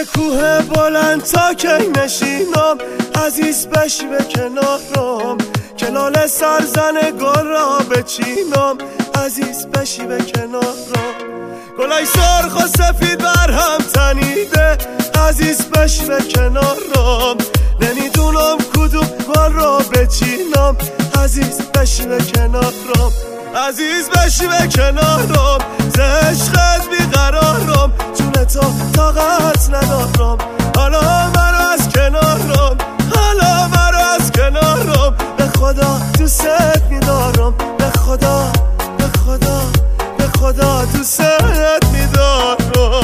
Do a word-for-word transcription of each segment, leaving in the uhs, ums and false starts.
سر کوه بلند تا کی نشینم، عزیز بشی به کنارم، کلال سرزن گل را بچینم، عزیز بشی به کنارم. گلای سرخ و سفید بر هم تنیده، عزیز بشی به کنارم، نمیدونم کدوم گل را بچینم، عزیز بشی به کنارم، عزیز بشی به کنارم. ز عشقت بیقرارم، جون تو طاقت ندارم، حالا مرا از کنارم، حالا مرا از کنارم. به خدا دوست میدارم، به خدا به خدا به خدا دوست میدارم.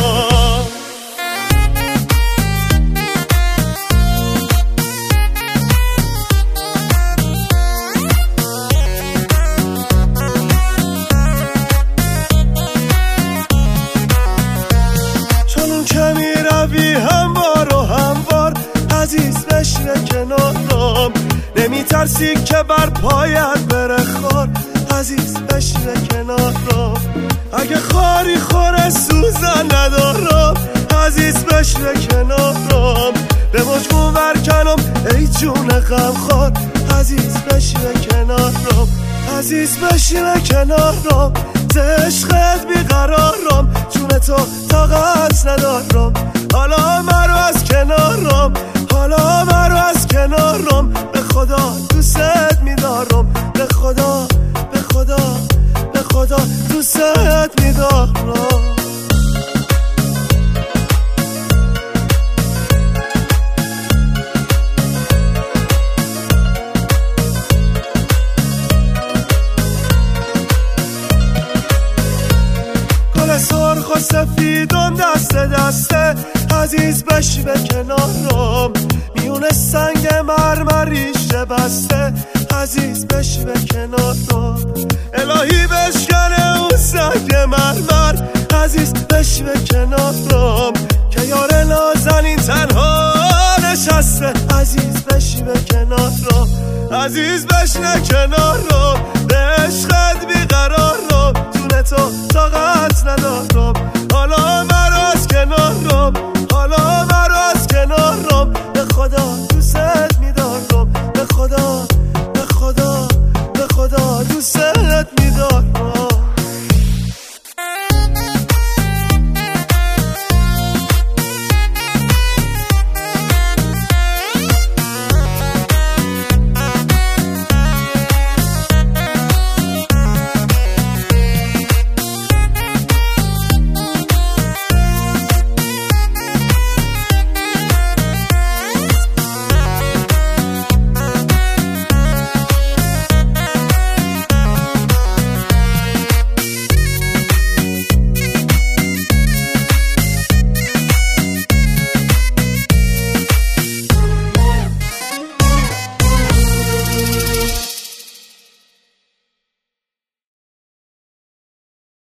هموار و هموار عزیز بشی به کنارم، نمی ترسی که بر پایت بره خار، عزیز بشی به کنارم. اگه خاری خوره سوزن ندارم، عزیز بشی به کنارم، به مجموع برکنم ای جون غمخوار، عزیز بشی به کنارم، عزیز بشی به کنارم. ز عشقت بیقرارم، جون تو طاقت ندارم، حالا مرا از کنارم، حالا مرا از کنارم. به خدا دوست میدارم، به خدا به خدا به خدا دوست میدارم. سرخ و سفیدم دست دسته، عزیز بشی به کنارم، میونه سنگ مرمریش بسته، عزیز بشی به کنارم. الهی بشکنه اون سنگ مرمر، عزیز بشی به کنارم، که یار نازنین تنها نشسته، عزیز بشی به کنارم، عزیز بشنه کنارم. به